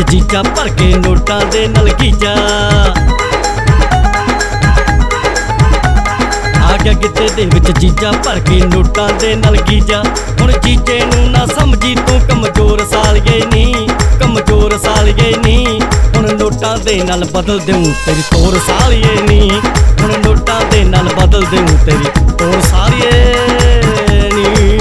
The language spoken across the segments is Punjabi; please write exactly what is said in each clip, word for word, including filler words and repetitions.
ਜੀਜਾ ਭਰ ਕੇ ਨੋਟਾਂ ਦੇ ਨਾਲ ਗੀਜਾ ਆ ਗਿਆ ਗਿੱਧੇ ਦੇ ਵਿੱਚ ਜੀਜਾ ਭਰ ਕੇ ਨੋਟਾਂ ਦੇ ਨਾਲ ਗੀਜਾ। ਹੁਣ ਜੀਜੇ ਨੂੰ ਨਾ ਸਮਝੀ ਤੂੰ ਕਮਜ਼ੋਰ ਸਾਲੀਏ ਨੀ, ਕਮਜ਼ੋਰ ਸਾਲੀਏ ਨੀ। ਹੁਣ ਨੋਟਾਂ ਦੇ ਨਾਲ ਬਦਲ ਦੇਉ ਤੇਰੀ ਤੋਰ ਸਾਲੀਏ ਨੀ, ਹੁਣ ਨੋਟਾਂ ਦੇ ਨਾਲ ਬਦਲ ਦੇਉ ਤੇਰੀ ਤੋਰ ਸਾਲੀਏ ਨੀ।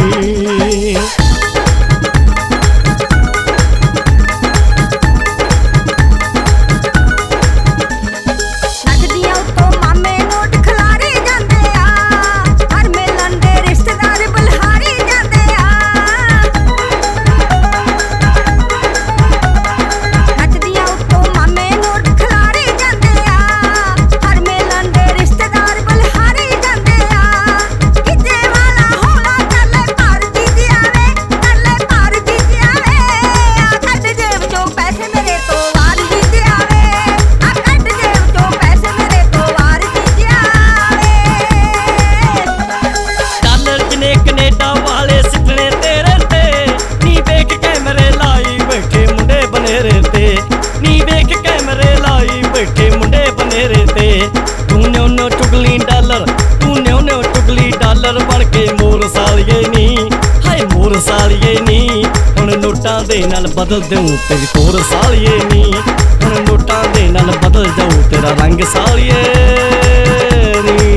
ਨੀ ਵੇਖ ਕੈਮਰੇ ਲਾਈ ਬੈਠੇ ਮੁੰਡੇ ਬਨੇਰੇ ਤੇ। ਤੂੰ ਨਿਉ ਨਿਉ ਚੁਗਲੀ ਡਾਲਰ, ਤੂੰ ਨਿਉ ਨਿਉ ਚੁਗਲੀ ਡਾਲਰ ਬਣ ਕੇ ਮੋਰ ਸਾਲੀਏ ਨੀ, ਹਾਏ ਮੋਰ ਸਾਲੀਏ ਨੀ। ਹੁਣ ਨੋਟਾਂ ਦੇ ਨਾਲ ਬਦਲ ਦੇਉ ਤੇਰੀ ਤੋਰ ਸਾਲੀਏ ਨੀ, ਹੁਣ ਨੋਟਾਂ ਦੇ ਨਾਲ ਬਦਲ ਜਾਊ ਤੇਰਾ ਰੰਗ ਸਾਲੀਏ ਨੀ।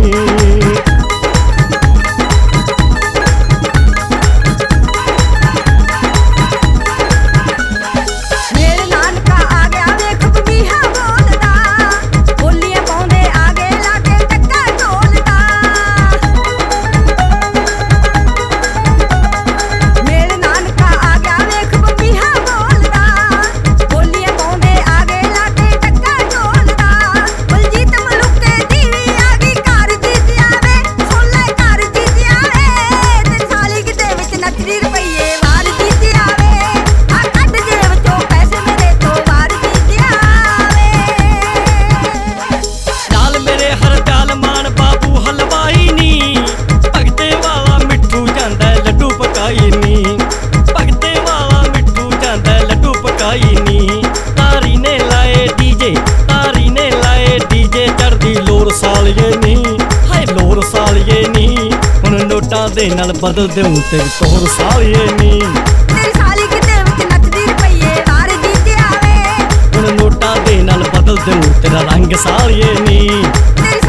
ਤਾਰੀ ਨੇ ਲਾਏ ਡੀਜੇ, ਤਾਰੀ ਨੇ ਲਾਏ ਡੀਜੇ ਚੜਦੀ ਲੋਰ ਸਾਲੀਏ ਨੀ, ਹਾਏ ਲੋਰ ਸਾਲੀਏ ਨੀ। ਹੁਣ ਨੋਟਾਂ ਦੇ ਨਾਲ ਬਦਲ ਦੇਉ ਤੇਰੀ ਤੋਰ ਸਾਲੀਏ ਨੀ, ਤੇਰੀ ਸਾਲੀ ਗਿੱਧੇ ਵਿੱਚ ਨੱਚਦੀ ਰੁਪਈਏ ਵਾਰ ਜੀਜੇ ਆਵੇ। ਹੁਣ ਨੋਟਾਂ ਦੇ ਨਾਲ ਬਦਲ ਦੇਉ ਤੇਰਾ ਰੰਗ ਸਾਲੀਏ ਨੀ।